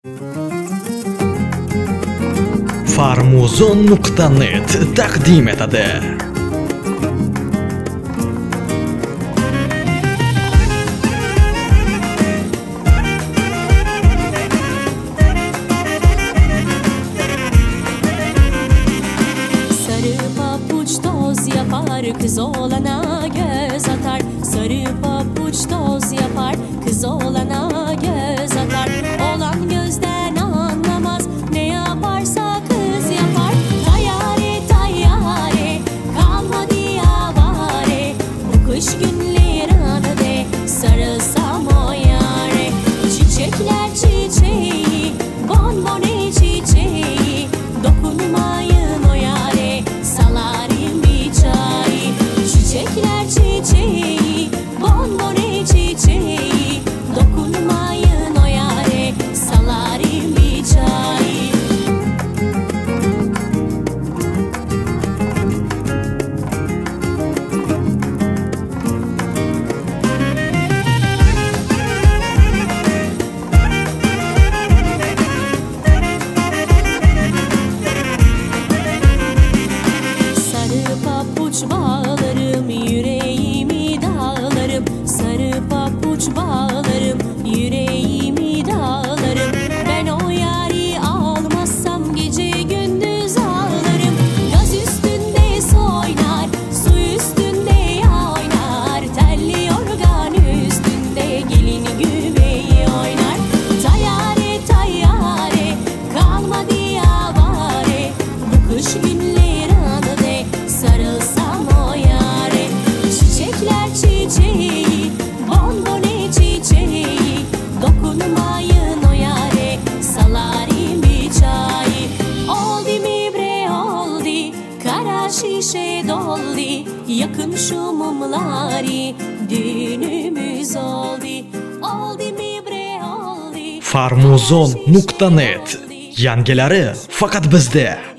Farmuzon.net taqdim etadi. Sarı papuç toz yapar, kız olana göz atar. Sarı papuç toz yapar, kız olana göz atar. Olan gözden anlamaz, ne yaparsa kız yapar. Tayyare tayyare, kalmadı yavare. Bu kış günleri anıde, sarılsam o yare. Çiçekler çiçeği, bonbone çiçeği. Dokunmayın o yare, salarım bir çay. Çiçekler çiçeği, bonbone çiçeği. Dokunmayın o yare, salarım bir çay. Sarı papuç bağlarım, yüreğimi dağlarım. Sarı papuç bağlarım, yüreğimi dağlarım. Ben o yari almazsam gece gündüz ağlarım. Gaz üstünde soynar, su üstünde oynar. Telli yorgan üstünde gelin güveyi oynar. Tayyare tayyare, kalmadı yavare. Bu kış günleri anıde, sarılsam o yare. Çiçekler çiçeği, bonbone çiçeği. Dokunmayın o yare, salarım bir çay. Oldu mi bre oldu, kara şişe doldu. Yakın şu mumları, düğünümüz oldu. Oldu mi bre oldu. Farmuzon.net yangilari faqat bizda.